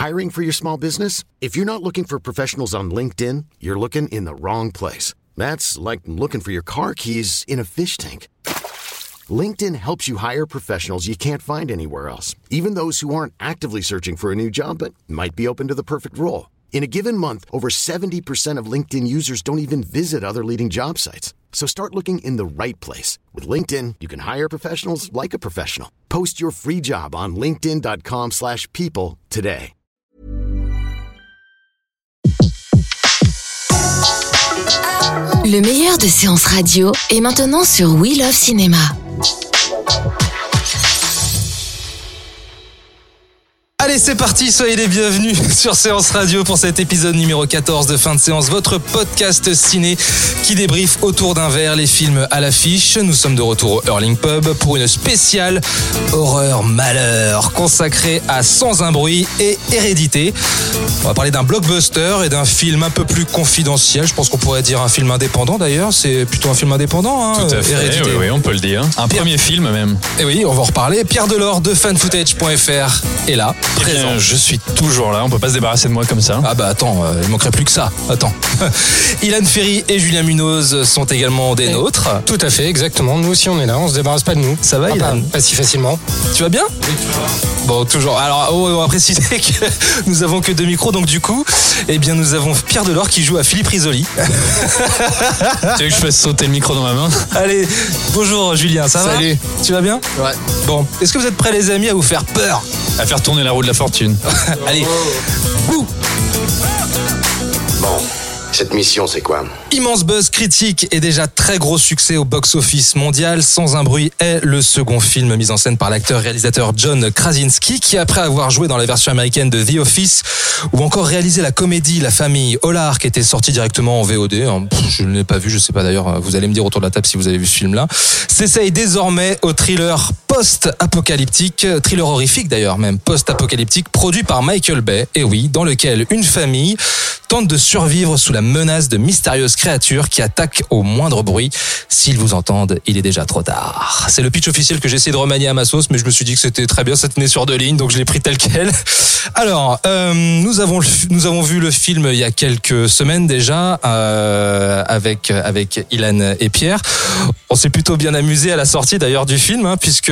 Hiring for your small business? If you're not looking for professionals on LinkedIn, you're looking in the wrong place. That's like looking for your car keys in a fish tank. LinkedIn helps you hire professionals you can't find anywhere else, even those who aren't actively searching for a new job but might be open to the perfect role. In a given month, over 70% of LinkedIn users don't even visit other leading job sites. So start looking in the right place. With LinkedIn, you can hire professionals like a professional. Post your free job on linkedin.com/people today. Le meilleur de séances radio est maintenant sur We Love Cinéma. Allez, c'est parti, soyez les bienvenus sur Séance Radio pour cet épisode numéro 14 de Fin de séance, votre podcast ciné qui débriefe autour d'un verre les films à l'affiche. Nous sommes de retour au Hurling Pub pour une spéciale horreur malheur consacrée à Sans un bruit et Hérédité. On va parler d'un blockbuster et d'un film un peu plus confidentiel. Je pense qu'on pourrait dire un film indépendant d'ailleurs. C'est plutôt un film indépendant, hein, tout à fait, Hérédité. oui, on peut le dire. Un premier film même. Et oui, on va en reparler. Pierre Delors de fanfootage.fr est là. Présent. Je suis toujours là, on peut pas se débarrasser de moi comme ça. Ah bah attends, il manquerait plus que ça. Attends. Ilan Ferry et Julien Munoz sont également des nôtres. Tout à fait, exactement. Nous aussi on est là, on se débarrasse pas de nous. Ça va, Ilan ? Pas si facilement. Tu vas bien ? Oui, toujours. Bon, toujours. Alors, on va préciser que nous avons que 2 micros, donc du coup, eh bien, nous avons Pierre Delors qui joue à Philippe Risoli. Tu veux que je fasse sauter le micro dans ma main ? Allez, bonjour Julien, ça va ? Salut. Tu vas bien ? Ouais. Bon, est-ce que vous êtes prêts les amis à vous faire peur ? À faire tourner la roue de la fortune. Allez, bouh ! Bon, cette mission, c'est quoi? Immense buzz critique et déjà très gros succès au box-office mondial. Sans un bruit est le second film mis en scène par l'acteur-réalisateur John Krasinski qui, après avoir joué dans la version américaine de The Office ou encore réalisé la comédie La Famille Hollard qui était sortie directement en VOD, je ne l'ai pas vu, je sais pas d'ailleurs, vous allez me dire autour de la table si vous avez vu ce film-là, s'essaye désormais au thriller post-apocalyptique, thriller horrifique d'ailleurs même, post-apocalyptique, produit par Michael Bay, et oui, dans lequel une famille tente de survivre sous la menace de mystérieuses créatures qui attaquent au moindre bruit. S'ils vous entendent, il est déjà trop tard. C'est le pitch officiel que j'ai essayé de remanier à ma sauce, mais je me suis dit que c'était très bien, ça tenait sur 2 lignes, donc je l'ai pris tel quel. Alors, nous avons vu le film il y a quelques semaines déjà, avec Ilan et Pierre. On s'est plutôt bien amusé à la sortie d'ailleurs du film, hein, puisque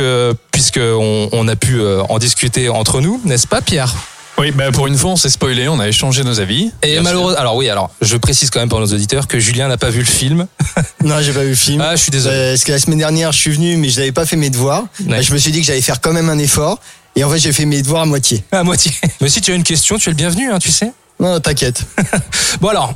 on a pu en discuter entre nous, n'est-ce pas Pierre ? Oui, bah pour une fois, on s'est spoilé, on a échangé nos avis. Et malheureusement, alors je précise quand même pour nos auditeurs que Julien n'a pas vu le film. Non, j'ai pas vu le film. Ah, je suis désolé. Parce que la semaine dernière, je suis venu, mais je n'avais pas fait mes devoirs. Ouais. Je me suis dit que j'allais faire quand même un effort. Et en fait, j'ai fait mes devoirs à moitié. À moitié. Mais si tu as une question, tu es le bienvenu, hein, tu sais. Non, t'inquiète. Bon alors,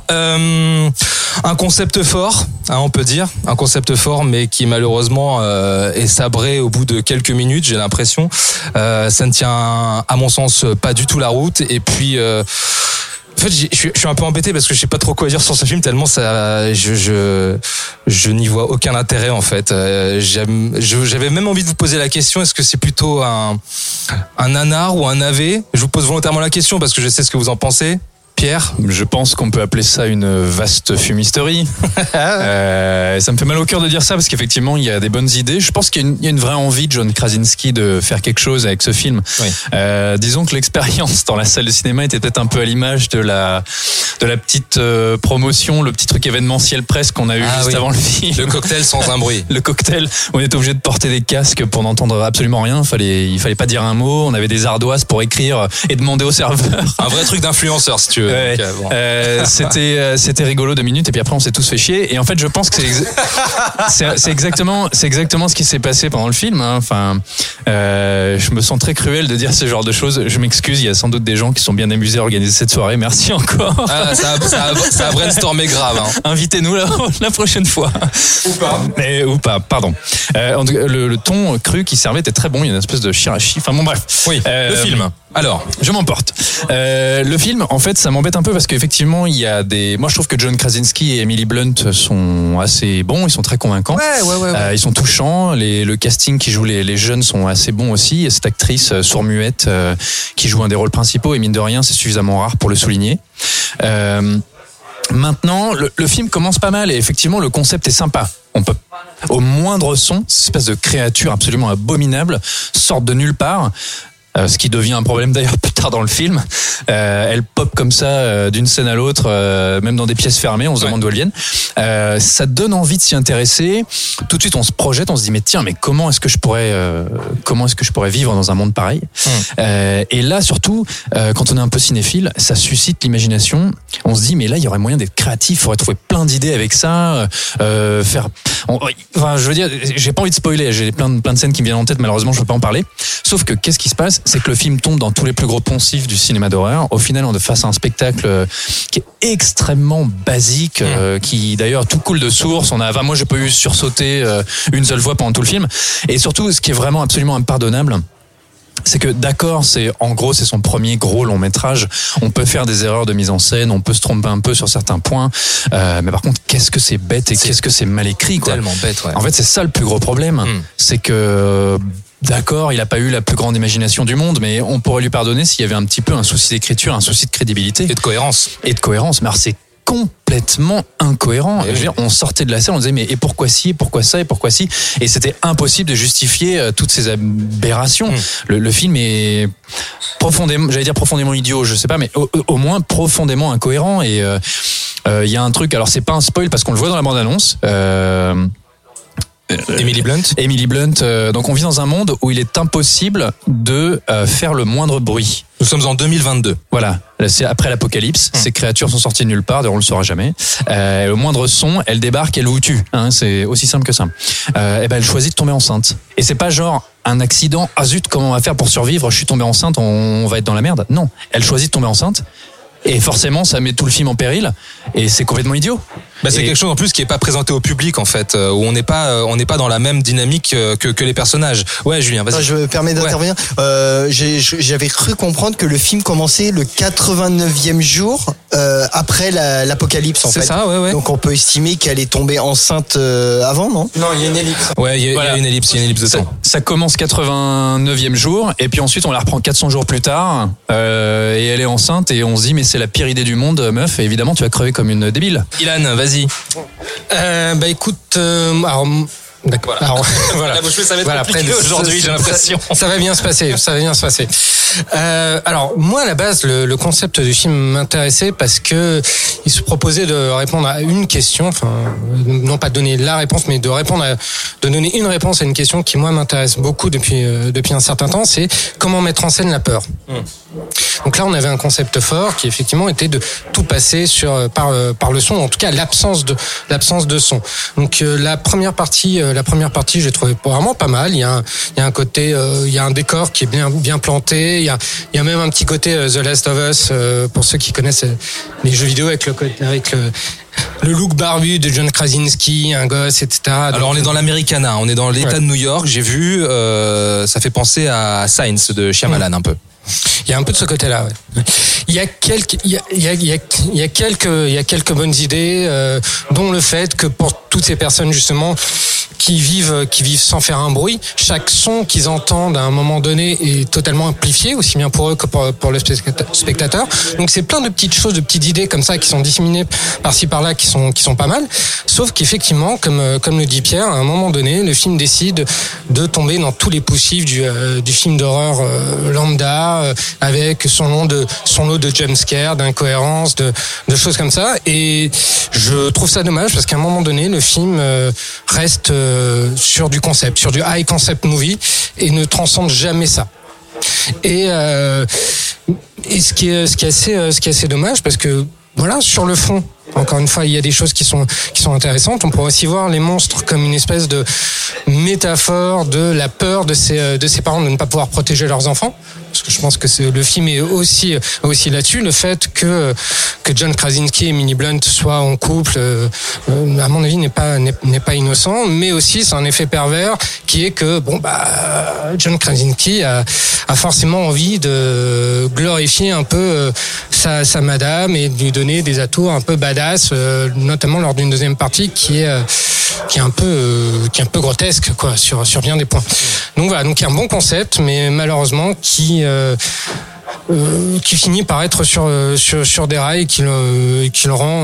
un concept fort, hein, on peut dire, un concept fort, mais qui malheureusement est sabré au bout de quelques minutes, j'ai l'impression. Ça ne tient, à mon sens, pas du tout la route. Et puis, en fait, je suis un peu embêté parce que je sais pas trop quoi dire sur ce film tellement ça, je n'y vois aucun intérêt en fait. J'avais même envie de vous poser la question, est-ce que c'est plutôt un nanar ou un navet ? Je vous pose volontairement la question parce que je sais ce que vous en pensez. Pierre ? Je pense qu'on peut appeler ça une vaste fumisterie. Ça me fait mal au cœur de dire ça parce qu'effectivement, il y a des bonnes idées. Je pense qu'il y a une vraie envie de John Krasinski de faire quelque chose avec ce film. Oui. Disons que l'expérience dans la salle de cinéma était peut-être un peu à l'image de la petite promotion, le petit truc événementiel presse qu'on a eu juste avant le film. Le cocktail sans un bruit. Le cocktail, on était obligé de porter des casques pour n'entendre absolument rien. Il fallait pas dire un mot. On avait des ardoises pour écrire et demander au serveur. Un vrai truc d'influenceur, si tu veux. Ouais. Donc, bon. C'était rigolo 2 minutes et puis après on s'est tous fait chier. Et en fait, je pense que c'est exactement ce qui s'est passé pendant le film. Hein. Enfin, je me sens très cruel de dire ce genre de choses. Je m'excuse. Il y a sans doute des gens qui sont bien amusés à organiser cette soirée. Merci encore. Ah, ça a brainstormé grave. Hein. Invitez-nous la prochaine fois. Ou pas, pardon. En tout cas, le ton cru qui servait était très bon. Il y a une espèce de chirachi. Enfin bon, bref. Oui, le film. Alors, je m'emporte. Le film, en fait, ça m'embête un peu parce qu'effectivement, il y a des. Moi, je trouve que John Krasinski et Emily Blunt sont assez bons. Ils sont très convaincants. Ouais. Ils sont touchants. Le casting qui joue les jeunes sont assez bons aussi. Et cette actrice sourd-muette qui joue un des rôles principaux. Et mine de rien, c'est suffisamment rare pour le souligner. Maintenant, le film commence pas mal et effectivement, le concept est sympa. On peut, au moindre son, cette espèce de créature absolument abominable sortent de nulle part. ce qui devient un problème d'ailleurs plus tard dans le film. Elle pop comme ça d'une scène à l'autre, même dans des pièces fermées, on se demande d'où elles viennent. Ça donne envie de s'y intéresser. Tout de suite, on se projette, on se dit mais tiens, mais comment est-ce que je pourrais vivre dans un monde pareil? Et là, surtout, quand on est un peu cinéphile, ça suscite l'imagination. On se dit mais là, il y aurait moyen d'être créatif, il faudrait trouver plein d'idées avec ça, je veux dire, j'ai pas envie de spoiler, j'ai plein de scènes qui me viennent en tête, malheureusement je peux pas en parler. Sauf que qu'est-ce qui se passe, c'est que le film tombe dans tous les plus gros poncifs du cinéma d'horreur. Au final, on est face à un spectacle qui est extrêmement basique, qui d'ailleurs tout coule de source. Moi j'ai pas eu sursauter une seule fois pendant tout le film. Et surtout, ce qui est vraiment absolument impardonnable, c'est que d'accord, c'est son premier gros long métrage. On peut faire des erreurs de mise en scène, on peut se tromper un peu sur certains points, mais par contre, qu'est-ce que c'est bête et qu'est-ce que c'est mal écrit, quoi. Tellement bête, ouais. En fait, c'est ça le plus gros problème, c'est que d'accord, il a pas eu la plus grande imagination du monde, mais on pourrait lui pardonner s'il y avait un petit peu un souci d'écriture, un souci de crédibilité et de cohérence. Mais alors c'est complètement incohérent. Je veux dire, on sortait de la salle, on disait mais et pourquoi ci, pourquoi ça et pourquoi ci, et c'était impossible de justifier toutes ces aberrations. Le film est profondément idiot, je sais pas, mais au moins profondément incohérent. Et il y a un truc, alors c'est pas un spoil parce qu'on le voit dans la bande-annonce. Emily Blunt. Donc on vit dans un monde où il est impossible de faire le moindre bruit. Nous sommes en 2022. Voilà, c'est après l'apocalypse. Ces créatures sont sorties de nulle part, d'ailleurs on le saura jamais. Le moindre son, elle débarque, elle vous tue. C'est aussi simple que ça. Elle choisit de tomber enceinte. Et c'est pas genre un accident. Ah zut, comment on va faire pour survivre? Je suis tombée enceinte, on va être dans la merde. Non, elle choisit de tomber enceinte. Et forcément, ça met tout le film en péril. Et c'est complètement idiot. C'est quelque chose en plus qui est pas présenté au public, en fait, où on n'est pas dans la même dynamique que les personnages. Ouais, Julien, vas-y. Je me permets d'intervenir. J'avais cru comprendre que le film commençait le 89e jour après l'apocalypse, en fait. C'est ça, ouais. Donc on peut estimer qu'elle est tombée enceinte avant, non? Non, il y a une ellipse. Ouais, il y a une ellipse de temps. Ça commence 89e jour, et puis ensuite on la reprend 400 jours plus tard, et elle est enceinte, et on se dit mais c'est la pire idée du monde, meuf, et évidemment tu vas crever comme une débile. Ilan, vas-y. Écoute, alors d'accord. Alors, voilà. La bouche, ça va être compliqué aujourd'hui, j'ai l'impression. Ça va bien se passer. Alors moi à la base le concept du film m'intéressait parce que il se proposait de répondre à une question, enfin non pas de donner la réponse, mais de donner une réponse à une question qui moi m'intéresse beaucoup depuis un certain temps, c'est comment mettre en scène la peur. Donc là on avait un concept fort qui effectivement était de tout passer par le son, en tout cas l'absence de son. Donc la première partie j'ai trouvé vraiment pas mal. Il y a un côté, il y a un décor qui est bien planté. Il y a même un petit côté The Last of Us pour ceux qui connaissent les jeux vidéo avec le look barbu de John Krasinski, un gosse, etc. Alors on est dans l'Americana, on est dans l'État de New York. J'ai vu, ça fait penser à Signs de Shyamalan un peu. Il y a un peu de ce côté-là. Ouais. Il y a quelques bonnes idées, dont le fait que pour toutes ces personnes justement qui vivent sans faire un bruit, chaque son qu'ils entendent à un moment donné est totalement amplifié, aussi bien pour eux que pour le spectateur. Donc c'est plein de petites choses, de petites idées comme ça qui sont disséminées par-ci par-là, qui sont pas mal. Sauf qu'effectivement, comme le dit Pierre, à un moment donné, le film décide de tomber dans tous les poussifs du film d'horreur lambda, avec son lot de jumpscares, d'incohérences, de choses comme ça. Et je trouve ça dommage parce qu'à un moment donné, le film reste sur du concept, sur du high concept movie, et ne transcende jamais ça. Et ce qui est assez dommage, parce que voilà, sur le fond, encore une fois, il y a des choses qui sont intéressantes. On pourrait aussi voir les monstres comme une espèce de métaphore de la peur de ces parents de ne pas pouvoir protéger leurs enfants. Parce que je pense que le film est aussi là-dessus. Le fait que John Krasinski et Emily Blunt soient en couple, à mon avis, n'est pas innocent. Mais aussi, c'est un effet pervers qui est que John Krasinski a forcément envie de glorifier un peu sa madame et de lui donner des atours un peu badass, notamment lors d'une deuxième partie qui est un peu grotesque, quoi, sur bien des points. Donc voilà, donc il y a un bon concept, mais malheureusement qui finit par être sur des rails, qui le rend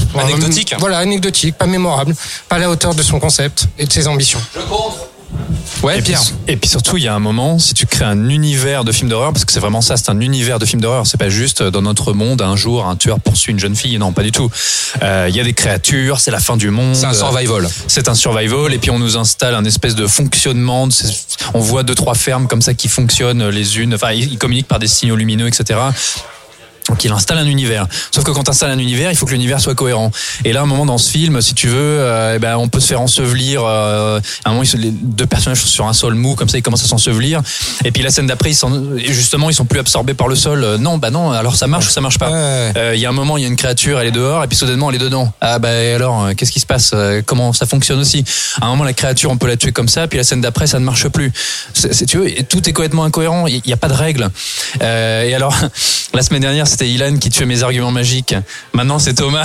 anecdotique. Voilà, anecdotique, pas mémorable, pas à la hauteur de son concept et de ses ambitions. Je compte. Ouais, Pierre. Et puis surtout, il y a un moment, si tu crées un univers de film d'horreur, parce que c'est vraiment ça, c'est un univers de film d'horreur, c'est pas juste dans notre monde, un jour, un tueur poursuit une jeune fille, non, pas du tout. Il y a des créatures, c'est la fin du monde. C'est un survival. C'est un survival, et puis on nous installe un espèce de fonctionnement, on voit 2-3 fermes comme ça qui fonctionnent les unes, enfin, ils communiquent par des signaux lumineux, etc. Donc il installe un univers. Sauf que quand tu installes un univers, il faut que l'univers soit cohérent. Et là, à un moment dans ce film, si tu veux, on peut se faire ensevelir. À un moment, les deux personnages sont sur un sol mou, comme ça, ils commencent à s'ensevelir. Et puis la scène d'après, ils sont plus absorbés par le sol. Non, alors ça marche ou ça marche pas. Il y a un moment, il y a une créature, elle est dehors, et puis soudainement, elle est dedans. Alors, qu'est-ce qui se passe? Comment ça fonctionne aussi? À un moment, la créature, on peut la tuer comme ça, puis la scène d'après, ça ne marche plus. Tu veux, tout est complètement incohérent. Il n'y a pas de règles. Et alors, la semaine dernière, c'était Ilan qui tuait mes arguments magiques. Maintenant, c'est Thomas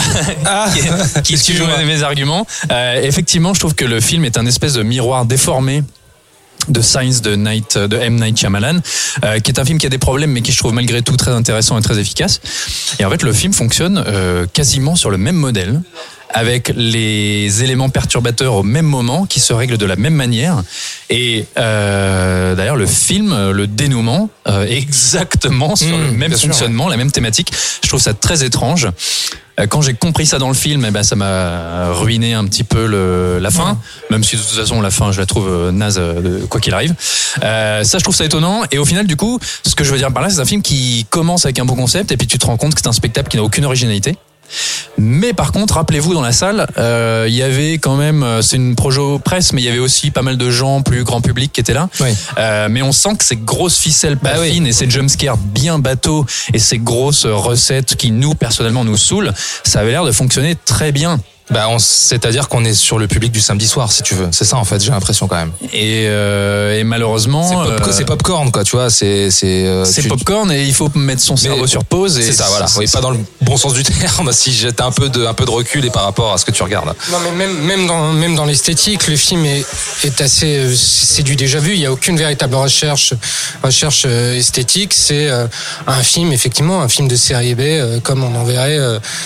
qui tue mes arguments. Effectivement, je trouve que le film est un espèce de miroir déformé de Signs de M. Night Shyamalan, qui est un film qui a des problèmes, mais qui je trouve malgré tout très intéressant et très efficace. Et en fait, le film fonctionne quasiment sur le même modèle, avec les éléments perturbateurs au même moment, qui se règlent de la même manière. Et d'ailleurs, le film, le dénouement, exactement sur le même fonctionnement, la même thématique. Je trouve ça très étrange. Quand j'ai compris ça dans le film, ça m'a ruiné un petit peu la fin, même si de toute façon la fin je la trouve naze quoi qu'il arrive. Ça, je trouve ça étonnant. Et au final, du coup, ce que je veux dire par là, c'est un film qui commence avec un bon concept, et puis tu te rends compte que c'est un spectacle qui n'a aucune originalité. Mais par contre, rappelez-vous, dans la salle, il y avait quand même, c'est une projo presse, mais il y avait aussi pas mal de gens plus grand public qui étaient là. Oui. Mais on sent que ces grosses ficelles pas fines et ces jumpscares bien bateaux et ces grosses recettes qui nous, personnellement, nous saoulent, ça avait l'air de fonctionner très bien. C'est-à-dire qu'on est sur le public du samedi soir, si tu veux. C'est ça, en fait, j'ai l'impression quand même. Et malheureusement, c'est popcorn, quoi. Tu vois, c'est popcorn, et il faut mettre son cerveau sur pause. C'est ça, voilà. Oui, pas dans le bon sens du terme. Si j'ai un peu de recul et par rapport à ce que tu regardes. Non, mais même dans l'esthétique, le film est assez, c'est du déjà vu. Il y a aucune véritable recherche esthétique. C'est un film, effectivement, un film de série B, comme on en verrait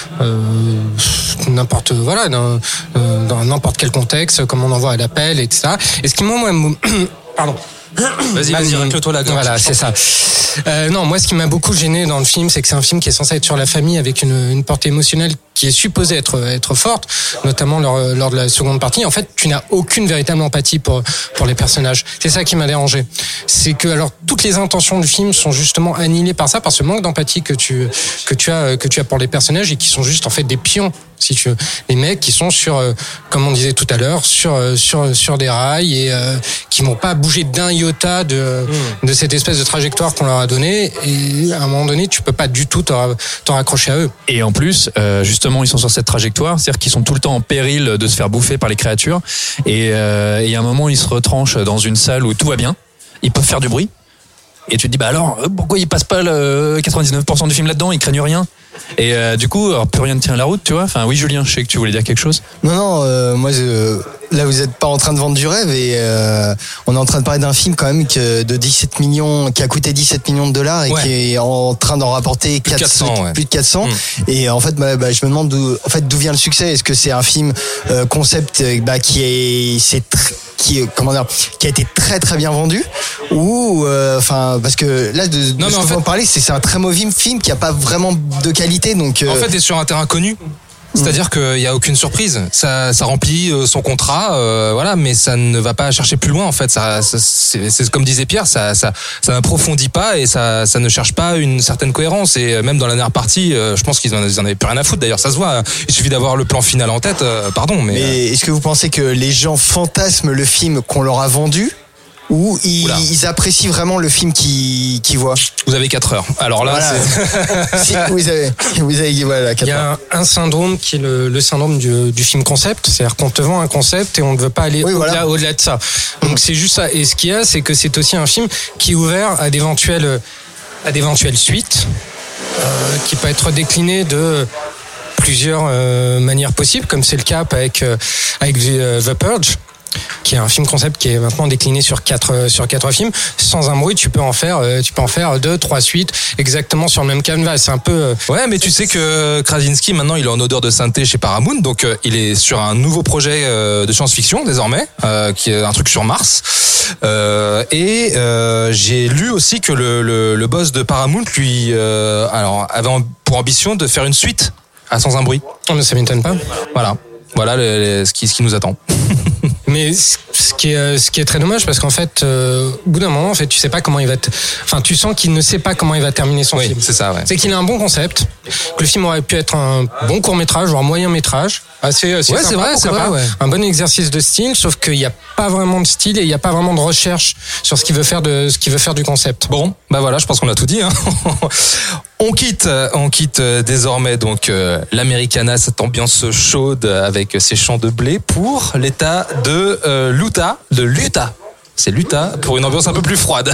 n'importe. Voilà, dans n'importe quel contexte, comme on en voit à l'appel, etc. Et ce qui moi pardon. Vas-y, racle-toi la gorge. Voilà, c'est ça. Non, moi, ce qui m'a beaucoup gêné dans le film, c'est que c'est un film qui est censé être sur la famille, avec une portée émotionnelle qui est supposée être forte, notamment lors de la seconde partie. En fait, tu n'as aucune véritable empathie pour les personnages. C'est ça qui m'a dérangé. C'est que, alors, toutes les intentions du film sont justement annihilées par ça, par ce manque d'empathie que tu as pour les personnages, et qui sont juste, en fait, des pions, si tu veux. Les mecs qui sont comme on disait tout à l'heure, sur des rails, et qui n'ont pas bougé d'un iota de cette espèce de trajectoire qu'on leur a donnée. Et à un moment donné, tu peux pas du tout t'en raccrocher à eux. Et en plus, justement, ils sont sur cette trajectoire, c'est-à-dire qu'ils sont tout le temps en péril de se faire bouffer par les créatures. Et à un moment, ils se retranchent dans une salle où tout va bien. Ils peuvent faire du bruit. Et tu te dis, alors, pourquoi ils passent pas le 99% du film là-dedans? Ils craignent rien. Et du coup, plus rien ne tient la route, tu vois. Enfin, oui, Julien, je sais que tu voulais dire quelque chose. Non, moi, là, vous êtes pas en train de vendre du rêve, et on est en train de parler d'un film quand même de 17 millions, qui a coûté 17 millions de dollars, et qui est en train d'en rapporter plus de 400. Et en fait, je me demande d'où vient le succès. Est-ce que c'est un film concept qui a été très très bien vendu, ou parce que là ce que vous en parlez, c'est un très mauvais film qui a pas vraiment de qualité, donc en fait t'es sur un terrain connu. C'est-à-dire qu'il n'y a aucune surprise. Ça remplit son contrat, voilà, mais ça ne va pas chercher plus loin, en fait. C'est comme disait Pierre, ça n'approfondit pas, et ça ne cherche pas une certaine cohérence. Et même dans la dernière partie, je pense qu'ils en avaient plus rien à foutre. D'ailleurs, ça se voit. Il suffit d'avoir le plan final en tête. Mais est-ce que vous pensez que les gens fantasment le film qu'on leur a vendu, ou ils apprécient vraiment le film qu'ils voient? Vous avez 4 heures. Alors là, voilà. vous avez voilà, 4 heures. Il y a un syndrome qui est le syndrome du film concept. C'est-à-dire qu'on te vend un concept et on ne veut pas aller au-delà de ça. Donc c'est juste ça. Et ce qu'il y a, c'est que c'est aussi un film qui est ouvert à d'éventuelles suites, qui peut être décliné de plusieurs manières possibles, comme c'est le cas avec The Purge. qui est un film concept qui est maintenant décliné sur quatre films. Sans un bruit, tu peux en faire 2, 3 suites exactement sur le même canevas. C'est un peu. Ouais, mais tu sais que Krasinski maintenant il est en odeur de sainteté chez Paramount, donc il est sur un nouveau projet de science-fiction désormais, qui est un truc sur Mars. Et j'ai lu aussi que le boss de Paramount lui avait pour ambition de faire une suite à Sans un bruit. Oh, mais ça m'étonne pas. Voilà ce qui nous attend. Mais ce qui est très dommage, parce qu'en fait, au bout d'un moment, en fait, tu sais pas comment il va. Enfin, tu sens qu'il ne sait pas comment il va terminer son film. C'est ça. Ouais. C'est qu'il a un bon concept, que le film aurait pu être un bon court métrage, voire moyen métrage, assez sympa, c'est vrai. Ouais. Un bon exercice de style, sauf qu'il n'y a pas vraiment de style et il n'y a pas vraiment de recherche sur ce qu'il veut faire du concept. Bon, bah voilà, je pense qu'on a tout dit. Hein. On quitte désormais donc l'Americana, cette ambiance chaude avec ses champs de blé, pour l'état de l'Utah. C'est l'Utah pour une ambiance un peu plus froide.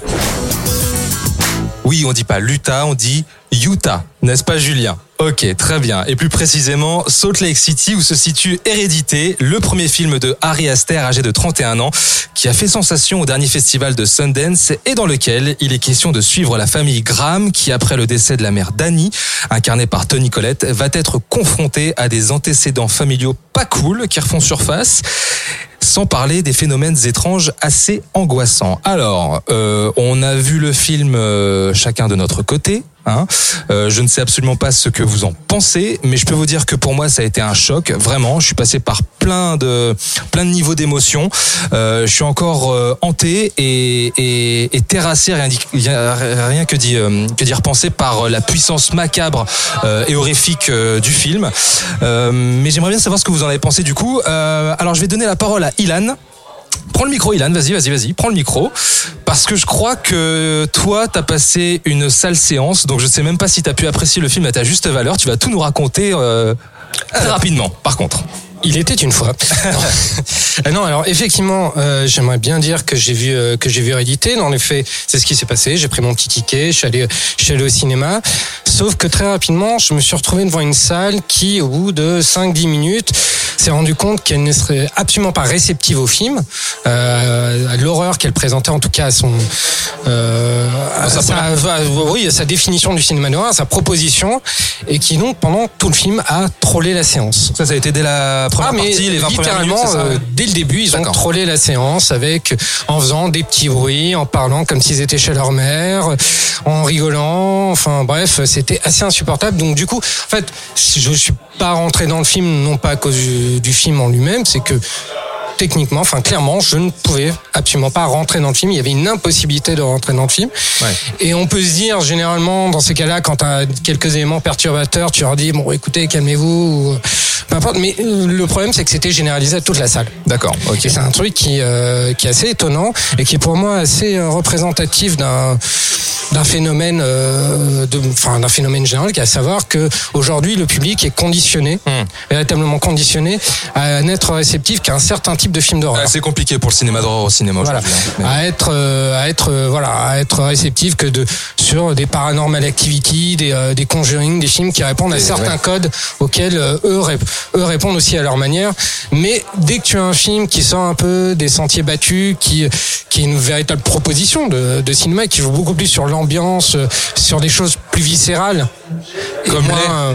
Oui, on dit pas l'Utah, on dit Utah, n'est-ce pas Julien? Ok, très bien. Et plus précisément, Salt Lake City, où se situe Hérédité, le premier film de Ari Aster, âgé de 31 ans, qui a fait sensation au dernier festival de Sundance et dans lequel il est question de suivre la famille Graham qui, après le décès de la mère Dani, incarnée par Toni Collette, va être confrontée à des antécédents familiaux pas cool qui refont surface. Sans parler des phénomènes étranges assez angoissants. Alors, on a vu le film chacun de notre côté. Hein. Je ne sais absolument pas ce que vous en pensez, mais je peux vous dire que pour moi ça a été un choc, vraiment. Je suis passé par plein de niveaux d'émotions. Je suis encore hanté et terrassé, rien que d'y repenser par la puissance macabre et horrifique du film. Mais j'aimerais bien savoir ce que vous en avez pensé du coup. Alors je vais donner la parole à Ilan. Prends le micro, Ilan, vas-y, prends le micro. Parce que je crois que toi, t'as passé une sale séance, donc je ne sais même pas si t'as pu apprécier le film à ta juste valeur. Tu vas tout nous raconter très rapidement, par contre. Il était une fois. Non, alors effectivement, j'aimerais bien dire que j'ai vu Hérédité. Dans les faits, c'est ce qui s'est passé. J'ai pris mon petit ticket, je suis allé au cinéma. Sauf que très rapidement, je me suis retrouvé devant une salle qui, au bout de 5-10 minutes, s'est rendu compte qu'elle ne serait absolument pas réceptive au film, à l'horreur qu'elle présentait en tout cas à sa définition du cinéma d'horreur, à sa proposition, et qui donc pendant tout le film a trollé la séance. Ça a été dès la première partie, les 20 premières minutes, c'est ça ? Dès le début, ils ont trollé la séance en faisant des petits bruits, en parlant comme s'ils étaient chez leur mère, en rigolant, enfin bref, c'était assez insupportable. Donc du coup, en fait, je suis pas rentré dans le film, non pas à cause du film en lui-même, c'est que techniquement, enfin clairement, je ne pouvais absolument pas rentrer dans le film. Il y avait une impossibilité de rentrer dans le film. Ouais. Et on peut se dire généralement dans ces cas-là, quand tu as quelques éléments perturbateurs, tu leur dis bon, écoutez, calmez-vous. Peu importe. Mais le problème, c'est que c'était généralisé à toute la salle. D'accord. Ok. Et c'est un truc qui est assez étonnant et qui est pour moi assez représentatif d'un phénomène d'un phénomène général, qui est à savoir que aujourd'hui le public est conditionné, véritablement conditionné à n'être réceptif qu'à un certain type de film d'horreur. C'est compliqué pour le cinéma d'horreur au cinéma. Voilà. À être réceptif que sur des Paranormal Activity, des Conjuring, des films qui répondent à certains codes auxquels eux répondent aussi à leur manière. Mais dès que tu as un film qui sort un peu des sentiers battus, qui est une véritable proposition de cinéma, qui joue beaucoup plus sur l'ambiance, sur des choses plus viscérales, comme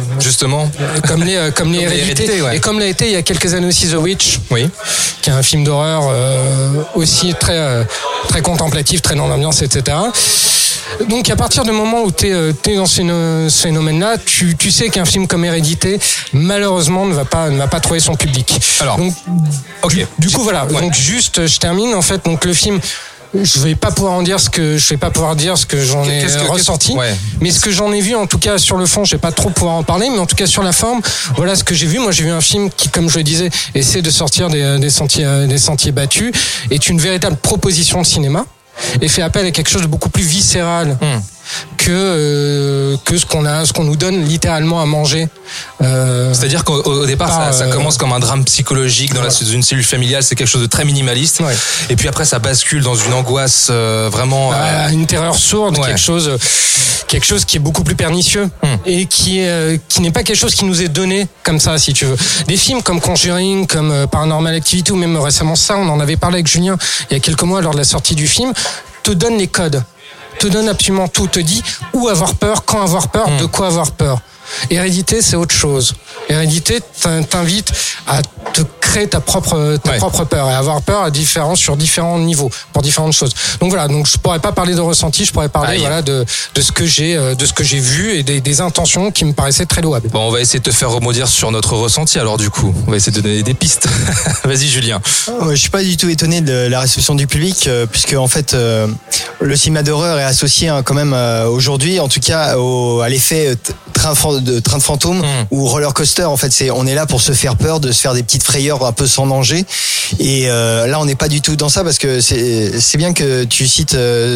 les Hérédités, ouais. Et comme l'a été il y a quelques années aussi The Witch, oui, qui est un film d'horreur aussi très très contemplatif, très dans l'ambiance, etc. Donc à partir du moment où t'es dans ce phénomène-là, tu sais qu'un film comme Hérédité, malheureusement, ne va pas trouver son public. Alors, donc, okay. Du coup, voilà. Ouais. Donc juste, je termine. En fait, donc le film. Je vais pas pouvoir dire ce que j'en ai ressenti, ouais. Mais ce que j'en ai vu, en tout cas sur le fond, je vais pas trop pouvoir en parler, mais en tout cas sur la forme, voilà ce que j'ai vu. Moi, j'ai vu un film qui, comme je le disais, essaie de sortir des sentiers battus, est une véritable proposition de cinéma et fait appel à quelque chose de beaucoup plus viscéral. que ce qu'on nous donne littéralement à manger. C'est-à-dire qu'au départ, ça commence comme un drame psychologique dans une cellule familiale, c'est quelque chose de très minimaliste. Ouais. Et puis après, ça bascule dans une angoisse vraiment... une terreur sourde, ouais. quelque chose qui est beaucoup plus pernicieux et qui n'est pas quelque chose qui nous est donné comme ça, si tu veux. Des films comme Conjuring, comme Paranormal Activity ou même récemment ça, on en avait parlé avec Julien il y a quelques mois lors de la sortie du film, te donnent les codes, te donne absolument tout, te dit où avoir peur, quand avoir peur, de quoi avoir peur. Hérédité, c'est autre chose. Hérédité t'invite à te créer ta propre peur et avoir peur sur différents niveaux, pour différentes choses. Donc voilà, donc je pourrais pas parler de ressenti, je pourrais parler de ce que j'ai vu et des intentions qui me paraissaient très louables. Bon, on va essayer de te faire rebondir sur notre ressenti alors du coup. On va essayer de donner des pistes. Vas-y Julien. Je suis pas du tout étonné de la réception du public puisque en fait le cinéma d'horreur est associé quand même aujourd'hui en tout cas à l'effet train de fantôme ou roller coaster. En fait, on est là pour se faire peur, de se faire des petites frayeurs un peu sans danger. Et là, on n'est pas du tout dans ça parce que c'est bien que tu cites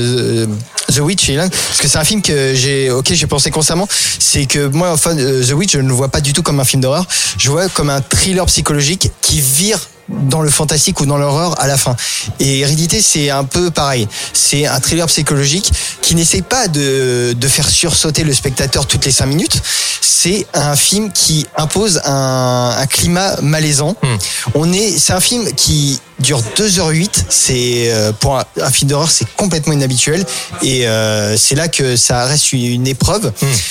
The Witch, Ilan, parce que c'est un film que j'ai pensé constamment. C'est que moi, enfin, The Witch, je ne le vois pas du tout comme un film d'horreur. Je vois comme un thriller psychologique qui vire dans le fantastique ou dans l'horreur à la fin. Et Hérédité, c'est un peu pareil. C'est un thriller psychologique qui n'essaie pas de faire sursauter le spectateur toutes les 5 minutes. C'est un film qui impose un climat malaisant. C'est un film qui dure 2h08. C'est pour un film d'horreur, c'est complètement inhabituel. Et c'est là que ça reste une épreuve.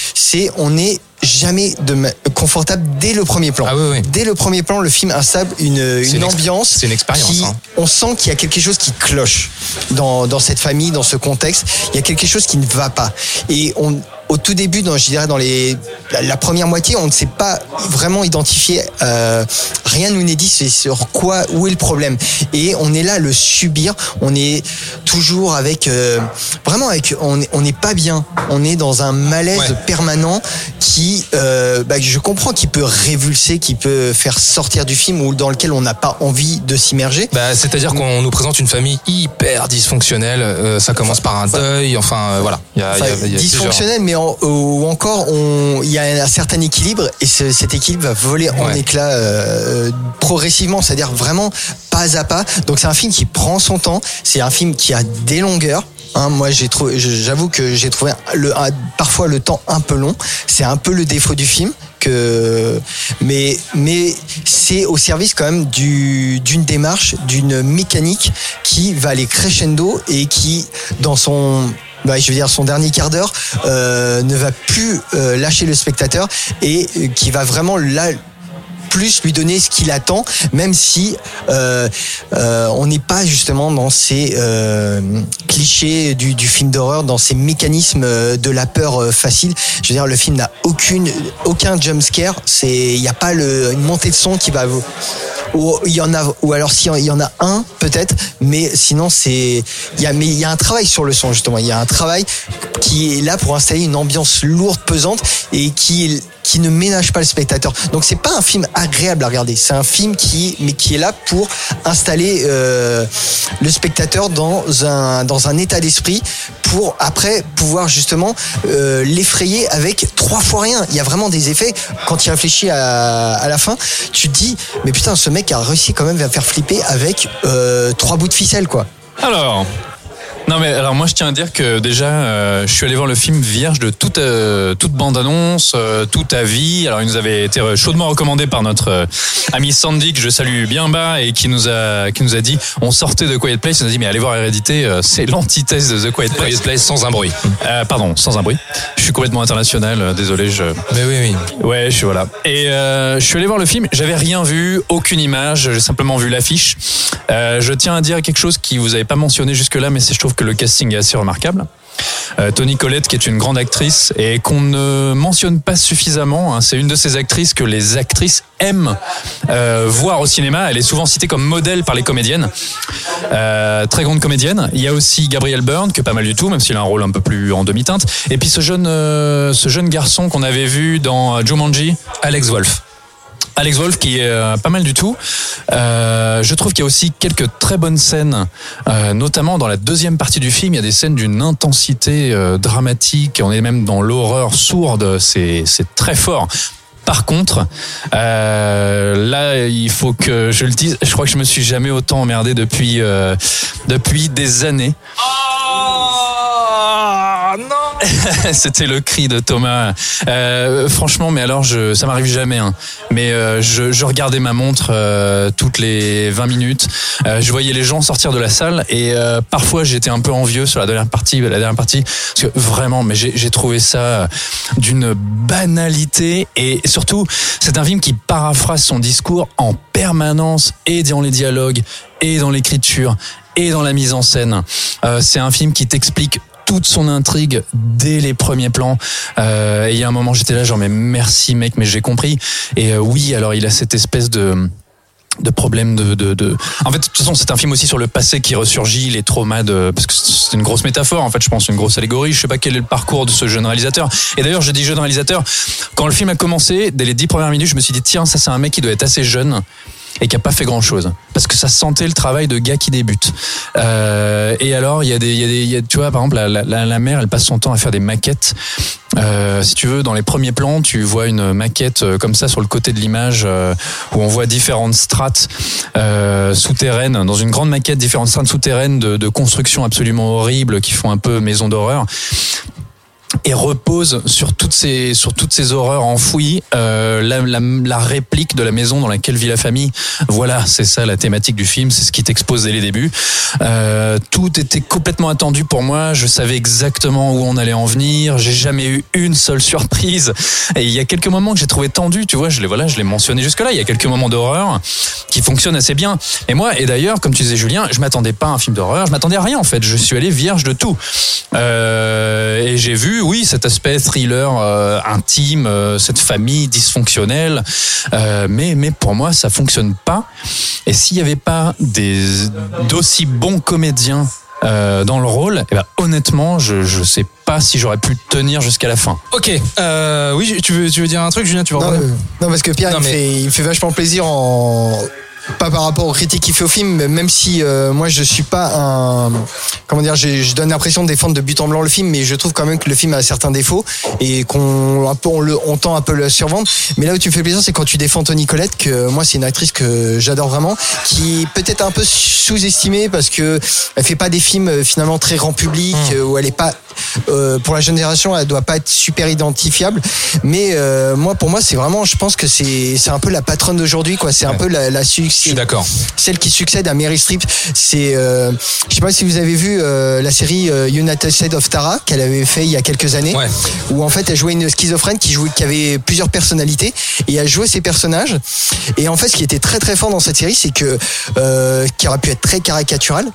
On est jamais confortable dès le premier plan. Dès le premier plan, le film installe une ambiance. C'est une expérience. On sent qu'il y a quelque chose qui cloche dans cette famille, dans ce contexte. Il y a quelque chose qui ne va pas. Et au tout début, dans la première moitié, on ne sait pas vraiment identifier. Rien nous n'est dit où est le problème. Et on est là à le subir. On est toujours on n'est pas bien. On est dans un malaise permanent qui, je comprends, qui peut révulser, qui peut faire sortir du film ou dans lequel on n'a pas envie de s'immerger. C'est-à-dire qu'on nous présente une famille hyper dysfonctionnelle. Ça commence par un deuil. Enfin, voilà. Il y a dysfonctionnelle, mais ou encore il y a un certain équilibre et cet équilibre va voler en éclats progressivement, c'est-à-dire vraiment pas à pas. Donc c'est un film qui prend son temps, c'est un film qui a des longueurs. Moi, j'avoue que j'ai trouvé parfois le temps un peu long. C'est un peu le défaut du film. Mais c'est au service quand même d'une démarche, d'une mécanique qui va aller crescendo et qui, dans son dernier quart d'heure, ne va plus lâcher le spectateur et qui va vraiment plus lui donner ce qu'il attend, même si on n'est pas justement dans ces clichés du film d'horreur, dans ces mécanismes de la peur facile. Je veux dire, le film n'a aucun jump scare. Il n'y a pas une montée de son qui va ou alors s'il y en a un peut-être, mais sinon il y a un travail sur le son justement. Il y a un travail qui est là pour installer une ambiance lourde, pesante et qui ne ménage pas le spectateur. Donc c'est pas un film agréable à regarder. C'est un film qui est là pour installer le spectateur dans un état d'esprit pour après pouvoir justement l'effrayer avec 3 fois rien. Il y a vraiment des effets. Quand tu réfléchis à la fin, tu te dis mais putain, ce mec a réussi quand même à faire flipper avec 3 bouts de ficelle quoi. Alors moi je tiens à dire que déjà je suis allé voir le film vierge de toute bande-annonce, tout avis. Alors il nous avait été chaudement recommandé par notre ami Sandy, que je salue bien bas, et qui nous a dit, on sortait de Quiet Place, il nous a dit mais allez voir Hérédité, c'est l'antithèse de The Quiet Place sans un bruit. Pardon, sans un bruit. Je suis complètement international, désolé. Mais oui. Ouais, je suis voilà. Et je suis allé voir le film, j'avais rien vu, aucune image, j'ai simplement vu l'affiche. Je tiens à dire quelque chose qui vous avez pas mentionné jusque-là, mais je trouve que le casting est assez remarquable. Toni Collette, qui est une grande actrice et qu'on ne mentionne pas suffisamment, c'est une de ces actrices que les actrices aiment voir au cinéma. Elle est souvent citée comme modèle par les comédiennes, très grande comédienne. Il y a aussi Gabriel Byrne, que pas mal du tout, même s'il a un rôle un peu plus en demi-teinte, et puis ce jeune garçon qu'on avait vu dans Jumanji, Alex Wolff. Alex Wolff qui est pas mal du tout. Je trouve qu'il y a aussi quelques très bonnes scènes, notamment dans la deuxième partie du film. Il y a des scènes d'une intensité dramatique. On est même dans l'horreur sourde. C'est très fort. Par contre, là, il faut que je le dise. Je crois que je me suis jamais autant emmerdé depuis des années. Oh non. C'était le cri de Thomas. Franchement, mais alors ça m'arrive jamais. Hein. Mais je regardais ma montre toutes les 20 minutes. Je voyais les gens sortir de la salle et parfois j'étais un peu envieux sur la dernière partie, parce que vraiment, mais j'ai trouvé ça d'une banalité et surtout, c'est un film qui paraphrase son discours en permanence et dans les dialogues et dans l'écriture et dans la mise en scène. C'est un film qui t'explique toute son intrigue dès les premiers plans. Et il y a un moment, j'étais là genre mais merci mec, mais j'ai compris. Et oui, alors il a cette espèce de problème de. En fait, de toute façon, c'est un film aussi sur le passé qui ressurgit, les traumas parce que c'est une grosse métaphore, en fait, je pense, une grosse allégorie. Je sais pas quel est le parcours de ce jeune réalisateur. Et d'ailleurs, je dis jeune réalisateur, quand le film a commencé, dès les 10 premières minutes, je me suis dit, tiens, ça c'est un mec qui doit être assez jeune et qui a pas fait grand chose. Parce que ça sentait le travail de gars qui débute. Et alors, il y a tu vois, par exemple, la mère, elle passe son temps à faire des maquettes. Si tu veux, dans les premiers plans, tu vois une maquette comme ça sur le côté de l'image où on voit différentes strates souterraines, dans une grande maquette, différentes strates souterraines de constructions absolument horribles qui font un peu maison d'horreur. Et repose sur toutes ces horreurs enfouies la réplique de la maison dans laquelle vit la famille. Voilà, c'est ça la thématique du film, c'est ce qui t'expose dès les débuts. Tout était complètement attendu pour moi, je savais exactement où on allait en venir, j'ai jamais eu une seule surprise. Et il y a quelques moments que j'ai trouvé tendus, tu vois, je l'ai mentionné jusque-là, il y a quelques moments d'horreur qui fonctionnent assez bien. Et d'ailleurs, comme tu disais Julien, je m'attendais pas à un film d'horreur, je m'attendais à rien en fait, je suis allé vierge de tout. Et j'ai vu, oui, cet aspect thriller intime, cette famille dysfonctionnelle, mais pour moi ça fonctionne pas. Et s'il y avait pas d'aussi bons comédiens dans le rôle, eh ben, honnêtement, je sais pas si j'aurais pu tenir jusqu'à la fin. Ok, oui, tu veux dire un truc, Julien, tu vas non, parce que Pierre, il me fait vachement plaisir pas par rapport aux critiques qu'il fait au film, même si moi je suis pas je donne l'impression de défendre de but en blanc le film, mais je trouve quand même que le film a certains défauts et on tend un peu le survendre. Mais là où tu me fais plaisir, c'est quand tu défends Toni Collette, que moi c'est une actrice que j'adore vraiment, qui est peut-être un peu sous-estimée parce que elle fait pas des films finalement très grand public, où elle est pas pour la jeune génération, elle doit pas être super identifiable. Mais pour moi c'est vraiment, je pense que c'est un peu la patronne d'aujourd'hui, quoi. C'est un peu la Je suis d'accord. Celle qui succède à Meryl Streep. C'est, je sais pas si vous avez vu la série United States of Tara qu'elle avait fait il y a quelques années, où en fait elle jouait une schizophrène qui avait plusieurs personnalités et elle jouait ses personnages. Et en fait, ce qui était très très fort dans cette série, c'est que qui aurait pu être très caricatural.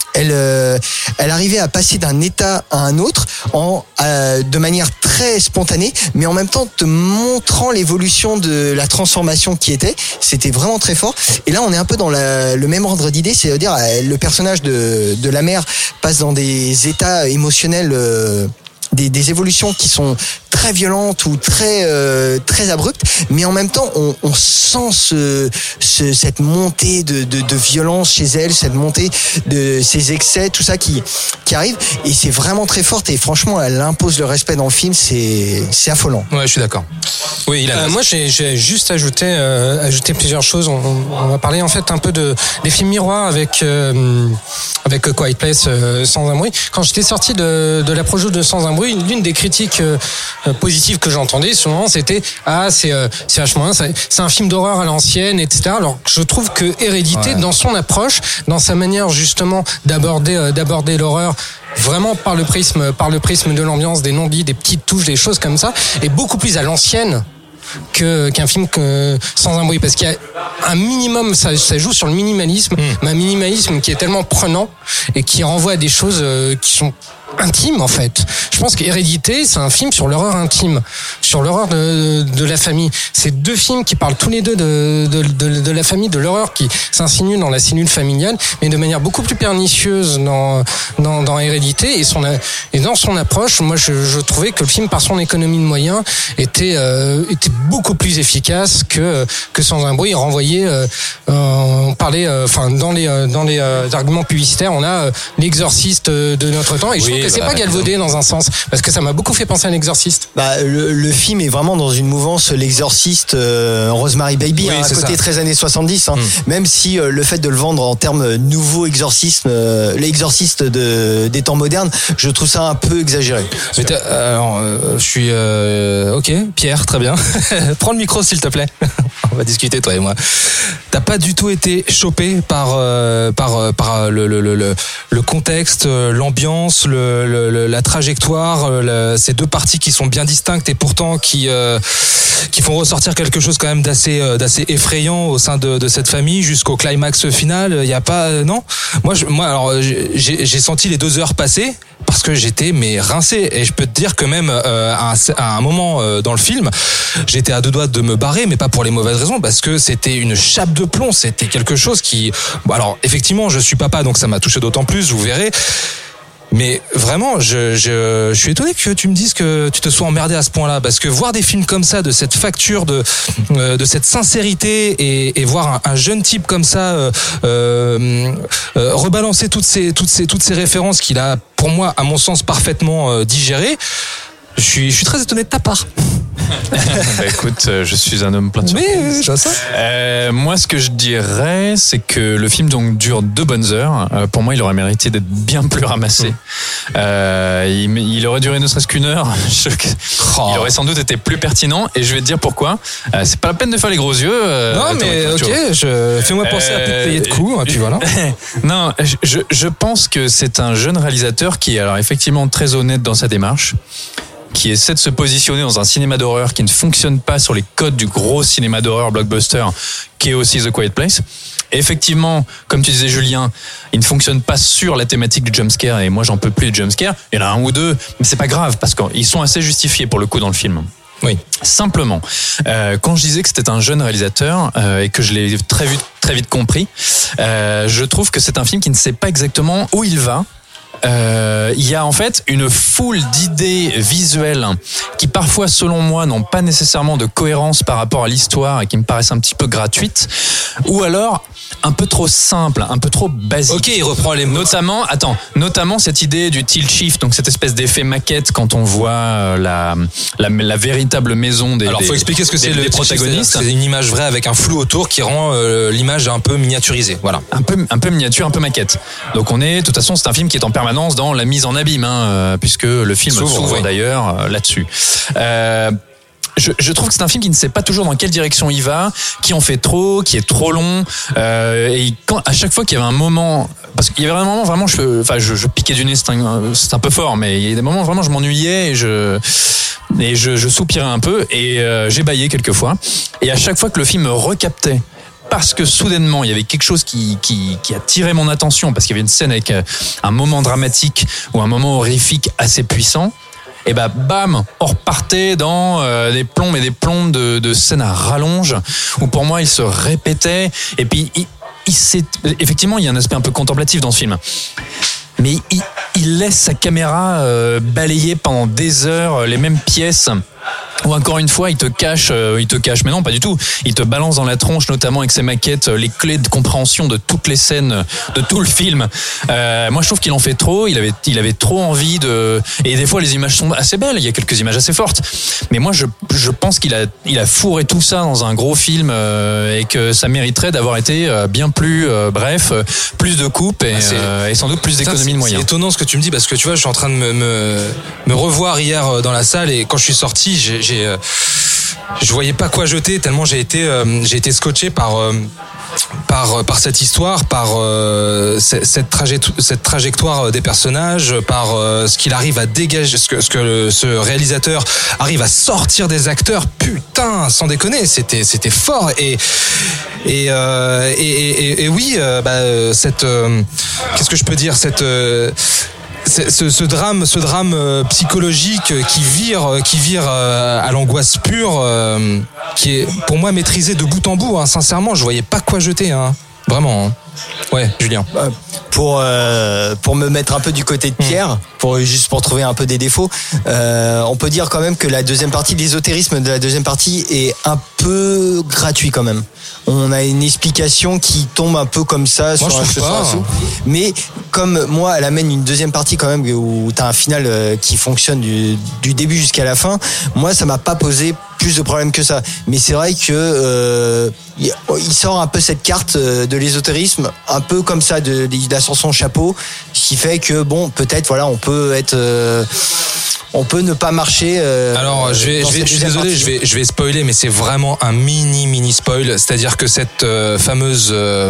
Elle arrivait à passer d'un état à un autre de manière très spontanée, mais en même temps te montrant l'évolution de la transformation qui était. C'était vraiment très fort. Et là, on est un peu dans le même ordre d'idée, c'est-à-dire le personnage de la mère passe dans des états émotionnels, des évolutions qui sont très violentes ou très abruptes, mais en même temps on sent cette montée de violence chez elle, cette montée de ces excès, tout ça qui arrive, et c'est vraiment très forte, et franchement elle impose le respect dans le film, c'est affolant. Ouais, je suis d'accord. Oui, moi j'ai juste ajouté plusieurs choses. On va parler en fait un peu des films miroirs avec Quiet Place, Sans un bruit. Quand j'étais sorti de la projo de Sans un bruit, l'une des critiques positives que j'entendais souvent, c'était c'est vachement bien, c'est un film d'horreur à l'ancienne, etc. Alors je trouve que Hérédité, dans son approche, dans sa manière justement d'aborder l'horreur vraiment par le prisme de l'ambiance, des non-dits, des petites touches, des choses comme ça, est beaucoup plus à l'ancienne qu'un film Sans un bruit, parce qu'il y a un minimum, ça joue sur le minimalisme, mais un minimalisme qui est tellement prenant et qui renvoie à des choses qui sont intime en fait. Je pense qu'Hérédité, c'est un film sur l'horreur intime, sur l'horreur de la famille. C'est deux films qui parlent tous les deux de la famille, de l'horreur qui s'insinue dans la cellule familiale, mais de manière beaucoup plus pernicieuse dans Hérédité et dans son approche. Moi, je trouvais que le film, par son économie de moyens, était beaucoup plus efficace que Sans un bruit. Il renvoyait, on parlait, dans les arguments publicitaires, on a l'exorciste de notre temps, et je trouve que c'est pas galvaudé dans un sens, parce que ça m'a beaucoup fait penser à l'exorciste. Le film est vraiment dans une mouvance l'exorciste, Rosemary Baby, à côté 13 années 70, même si le fait de le vendre en termes nouveau exorcisme, l'exorciste des temps modernes, je trouve ça un peu exagéré. Mais je suis ok, Pierre, très bien. Prends le micro s'il te plaît. On va discuter toi et moi. T'as pas du tout été chopé par le contexte, l'ambiance, la trajectoire, ces deux parties qui sont bien distinctes et pourtant qui font ressortir quelque chose quand même d'assez effrayant au sein de cette famille jusqu'au climax final. Il y a pas non. Moi alors j'ai senti les 2 heures passer parce que j'étais rincé, et je peux te dire que même à un moment dans le film, j'étais à 2 doigts de me barrer, mais pas pour les mauvaises raisons, parce que c'était une chape de plomb, c'était quelque chose qui... Alors effectivement, je suis papa, donc ça m'a touché d'autant plus, vous verrez. Mais vraiment, je suis étonné que tu me dises que tu te sois emmerdé à ce point-là, parce que voir des films comme ça, de cette facture, de cette sincérité, et voir un jeune type comme ça rebalancer toutes ces références qu'il a, pour moi, à mon sens, parfaitement digérées, je suis très étonné de ta part. Écoute, je suis un homme plein de surprises. Mais je vois ça. Moi, ce que je dirais, c'est que le film donc dure 2 bonnes heures. Pour moi, il aurait mérité d'être bien plus ramassé. Il aurait duré ne serait-ce qu'1 heure. Il aurait sans doute été plus pertinent. Et je vais te dire pourquoi. C'est pas la peine de faire les gros yeux. Non, mais ok. Fais-moi penser à plus de payer de coups. Et puis voilà. Non, je pense que c'est un jeune réalisateur qui est alors effectivement très honnête dans sa démarche, qui essaie de se positionner dans un cinéma d'horreur qui ne fonctionne pas sur les codes du gros cinéma d'horreur blockbuster qui est aussi The Quiet Place. Et effectivement, comme tu disais Julien, il ne fonctionne pas sur la thématique du jumpscare, et moi j'en peux plus de jumpscare. Il y en a 1 ou 2, mais c'est pas grave parce qu'ils sont assez justifiés pour le coup dans le film. Oui. Simplement, quand je disais que c'était un jeune réalisateur et que je l'ai très vite compris, je trouve que c'est un film qui ne sait pas exactement où il va. Il y a en fait une foule d'idées visuelles qui parfois, selon moi, n'ont pas nécessairement de cohérence par rapport à l'histoire et qui me paraissent un petit peu gratuites, ou alors un peu trop simple, un peu trop basique. Ok, il reprend les mots. Notamment cette idée du tilt shift, donc cette espèce d'effet maquette quand on voit la véritable maison des. Alors, faut expliquer ce que c'est le protagoniste. C'est une image vraie avec un flou autour qui rend l'image un peu miniaturisée. Voilà. Un peu miniature, un peu maquette. Donc de toute façon, c'est un film qui est en permanence dans la mise en abîme, puisque le film s'ouvre d'ailleurs là-dessus. Je trouve que c'est un film qui ne sait pas toujours dans quelle direction il va, qui en fait trop, qui est trop long, et à chaque fois qu'il y avait un moment, parce qu'il y avait un moment vraiment, je piquais du nez, c'est un peu fort, mais il y a des moments vraiment je m'ennuyais et je soupirais un peu et j'ébaillais quelquefois, et à chaque fois que le film me recaptait, parce que soudainement il y avait quelque chose qui attirait mon attention, parce qu'il y avait une scène avec un moment dramatique ou un moment horrifique assez puissant, et bam, on repartait dans des plombes et des plombes de scènes à rallonge où pour moi il se répétait, et puis effectivement il y a un aspect un peu contemplatif dans ce film, mais il laisse sa caméra balayer pendant des heures les mêmes pièces. Ou encore une fois, il te cache, mais non, pas du tout. Il te balance dans la tronche, notamment avec ses maquettes, les clés de compréhension de toutes les scènes, de tout le film. Moi, je trouve qu'il en fait trop. Il avait trop envie et des fois, les images sont assez belles. Il y a quelques images assez fortes. Mais moi, je pense qu'il a fourré tout ça dans un gros film et que ça mériterait d'avoir été bien plus bref, plus de coupes et sans doute plus d'économie de moyens. C'est étonnant ce que tu me dis, parce que tu vois, je suis en train de me revoir hier dans la salle, et quand je suis sorti, je voyais pas quoi jeter tellement j'ai été scotché par cette histoire, par cette trajectoire des personnages, par ce qu'il arrive à dégager, ce que ce réalisateur arrive à sortir des acteurs. Putain, sans déconner, c'était fort, et oui, qu'est-ce que je peux dire, ce drame psychologique qui vire à l'angoisse pure, qui est pour moi maîtrisé de bout en bout. Hein. Sincèrement, je voyais pas quoi jeter. Hein. Vraiment. Hein. Ouais, Julien. Pour me mettre un peu du côté de Pierre, pour trouver un peu des défauts, on peut dire quand même que la deuxième partie, l'ésotérisme de la deuxième partie est un peu gratuit quand même. On a une explication qui tombe un peu comme ça sur un sous. Mais comme moi, elle amène une deuxième partie quand même où t'as un final qui fonctionne du début jusqu'à la fin. Moi, ça m'a pas posé plus de problèmes que ça. Mais c'est vrai que il sort un peu cette carte de l'ésotérisme, un peu comme ça, il a sur son chapeau, ce qui fait que bon, peut-être voilà, on peut ne pas marcher. Alors, je suis désolé, je vais spoiler, mais c'est vraiment un mini spoil. C'est-à-dire que cette fameuse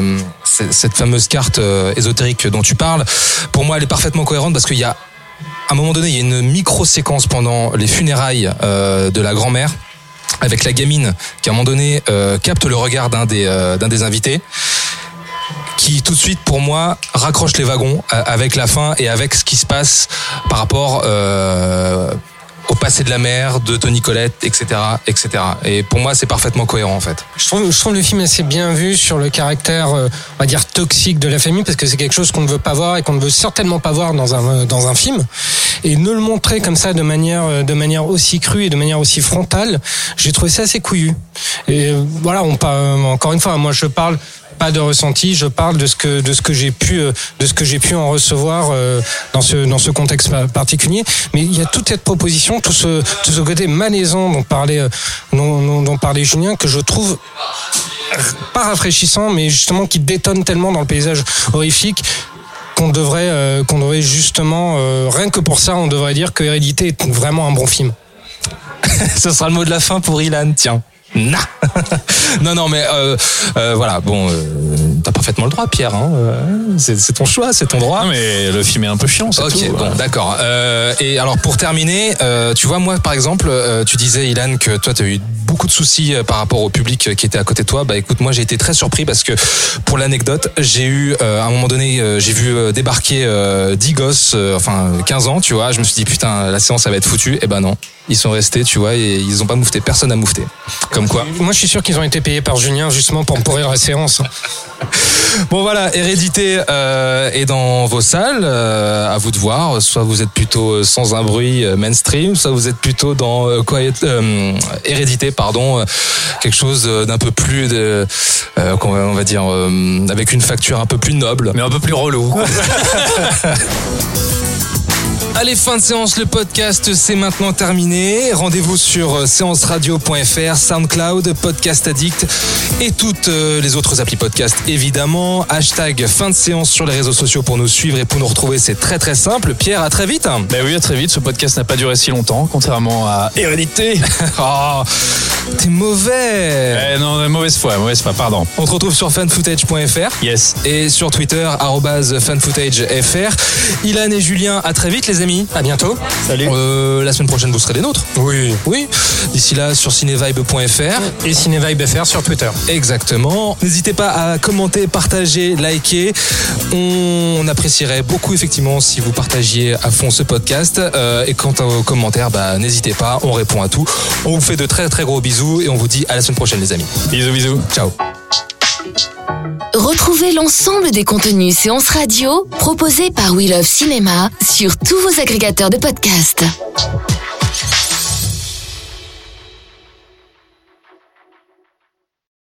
carte ésotérique dont tu parles, pour moi, elle est parfaitement cohérente parce qu'il y a, à un moment donné, il y a une micro-séquence pendant les funérailles de la grand-mère avec la gamine qui, à un moment donné, capte le regard d'un des invités, qui tout de suite pour moi raccroche les wagons avec la fin et avec ce qui se passe par rapport au passé de la mère, de Toni Collette, etc. Et pour moi, c'est parfaitement cohérent en fait. Je trouve le film assez bien vu sur le caractère, on va dire, toxique de la famille, parce que c'est quelque chose qu'on ne veut pas voir et qu'on ne veut certainement pas voir dans un film. Et ne le montrer comme ça de manière aussi crue et de manière aussi frontale, j'ai trouvé ça assez couillu. Et voilà, encore une fois, moi je parle pas de ressenti, je parle de ce que j'ai pu en recevoir dans ce contexte particulier. Mais il y a toute cette proposition, tout ce côté malaisant dont parlait Julien, que je trouve pas rafraîchissant, mais justement qui détonne tellement dans le paysage horrifique qu'on devrait justement, rien que pour ça, on devrait dire que Hérédité est vraiment un bon film. Ce sera le mot de la fin pour Ilan, tiens. Non, mais voilà, bon, t'as parfaitement le droit, Pierre. Hein, c'est ton choix, c'est ton droit. Non, mais le film est un peu chiant, c'est tout. Ok, bon, d'accord. Et alors, pour terminer, tu vois, moi, par exemple, tu disais, Ilan, que toi, t'as eu beaucoup de soucis par rapport au public qui était à côté de toi. Bah, écoute, moi, j'ai été très surpris parce que, pour l'anecdote, j'ai eu, à un moment donné, j'ai vu débarquer 10 gosses, 15 ans, tu vois. Je me suis dit, putain, la séance, ça va être foutu. Et ben non. Ils sont restés, tu vois, et ils ont pas moufté. Personne n'a moufté. Comme quoi. Moi, je suis sûr qu'ils ont été payés par Julien, justement, pour me pourrir la séance. Bon, voilà, Hérédité est dans vos salles. À vous de voir. Soit vous êtes plutôt sans un bruit mainstream, soit vous êtes plutôt dans Hérédité, pardon. Quelque chose d'un peu plus, on va dire, avec une facture un peu plus noble. Mais un peu plus relou. Allez, fin de séance, le podcast c'est maintenant terminé. Rendez-vous sur séanceradio.fr, SoundCloud, Podcast Addict et toutes les autres applis podcast évidemment. Hashtag fin de séance sur les réseaux sociaux pour nous suivre et pour nous retrouver, c'est très très simple. Pierre, à très vite. Ben oui, à très vite, ce podcast n'a pas duré si longtemps, contrairement à Hérédité. Oh, t'es mauvais. Non, mauvaise foi, pardon. On te retrouve sur fanfootage.fr. Yes. Et sur Twitter, @fanfootagefr. Ilan et Julien, à très vite les amis. À bientôt. Salut. La semaine prochaine, vous serez des nôtres. Oui. D'ici là, sur cinevibe.fr et cinevibe.fr sur Twitter. Exactement. N'hésitez pas à commenter, partager, liker. On apprécierait beaucoup effectivement si vous partagiez à fond ce podcast. Et quant aux commentaires, n'hésitez pas, on répond à tout. On vous fait de très très gros bisous et on vous dit à la semaine prochaine les amis. Bisous. Ciao. Retrouvez l'ensemble des contenus séances radio proposés par We Love Cinéma sur tous vos agrégateurs de podcasts.